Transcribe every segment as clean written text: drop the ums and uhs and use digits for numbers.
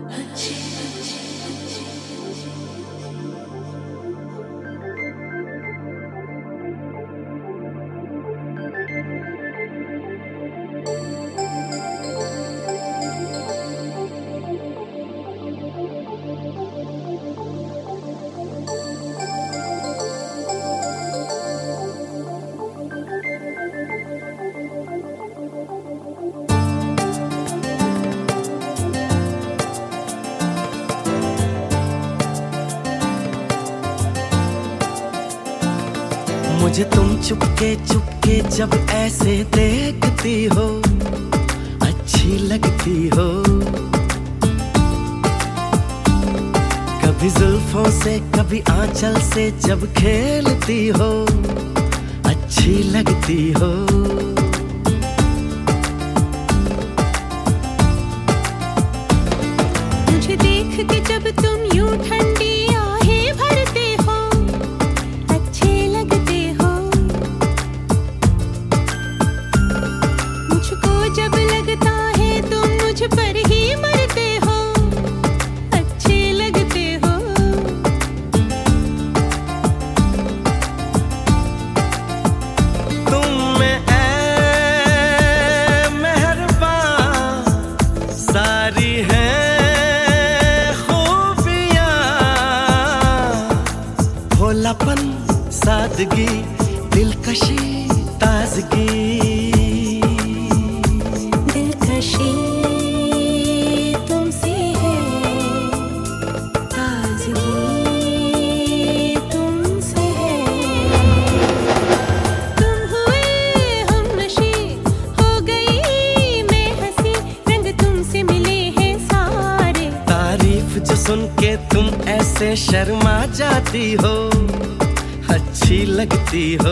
मुझे तुम चुपके चुपके जब ऐसे देखती हो, अच्छी लगती हो। कभी जुल्फों से कभी आंचल से जब खेलती हो, अच्छी लगती हो। मुझे देख के जब तुम यूं ठंडी आहें भरते हो, अच्छे लगते हो। मुझको जब लगता है तुम मुझ पर ही मरते हो, अच्छे लगते हो। तुम में ऐ मेहरबान सारी है भोलापन, सादगी, दिलकशी, ताजगी। दिलकशी तुमसे है, ताजगी तुमसे है। तुम हुए हमनशी, हो गई मैं हंसी, रंग तुमसे मिले हैं सारे। तारीफ जो सुन के तुम ऐसे शर्मा जाती हो, अच्छी लगती हो।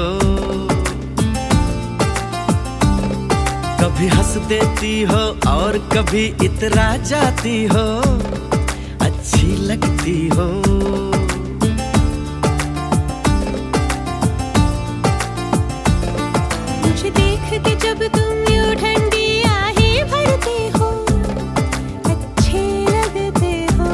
कभी हंस देती हो और कभी इतरा जाती हो, अच्छी लगती हो। मुझे देख के जब तुम यूं ठंडी आहें भरते हो, अच्छे लगते हो।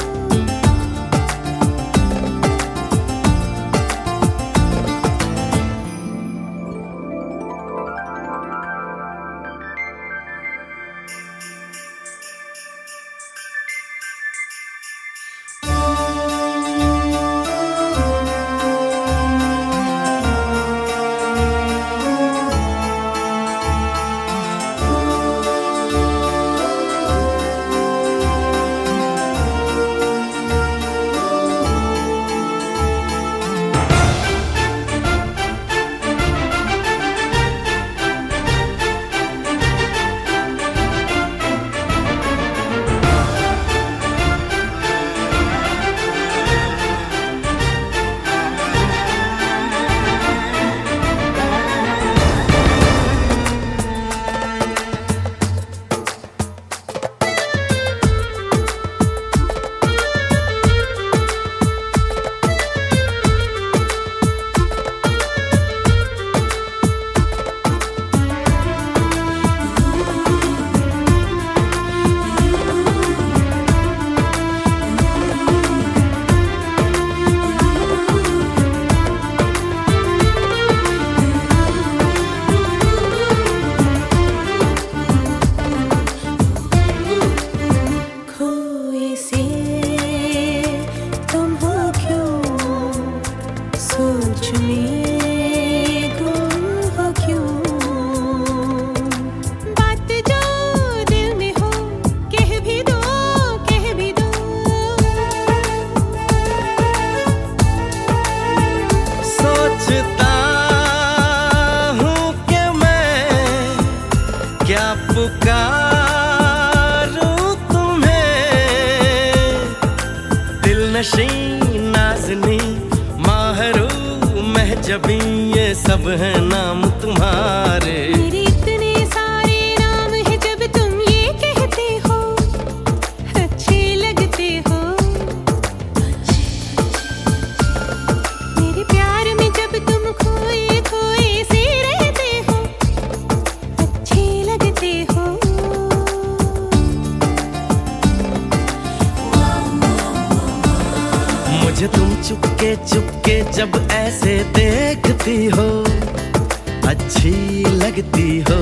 पुकारूं तुम्हें, दिल नशी नाज़नी माहरू महजबी, ये सब है नाम तुम्हारे। मेरे इतने सारे नाम है जब तुम ये कहते हो, अच्छे लगते हो। मेरे प्यार में जब तुम खोए खोए से रहते हो, अच्छे लगते हो। तुम चुपके चुपके जब ऐसे देखती हो, अच्छी लगती हो।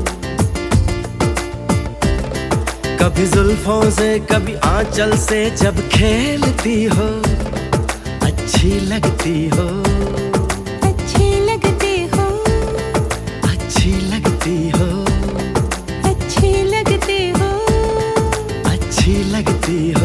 कभी जुल्फों से कभी आंचल से जब खेलती हो, अच्छी लगती हो। अच्छी लगती हो, अच्छी लगती हो, अच्छी लगती हो, अच्छी लगती हो।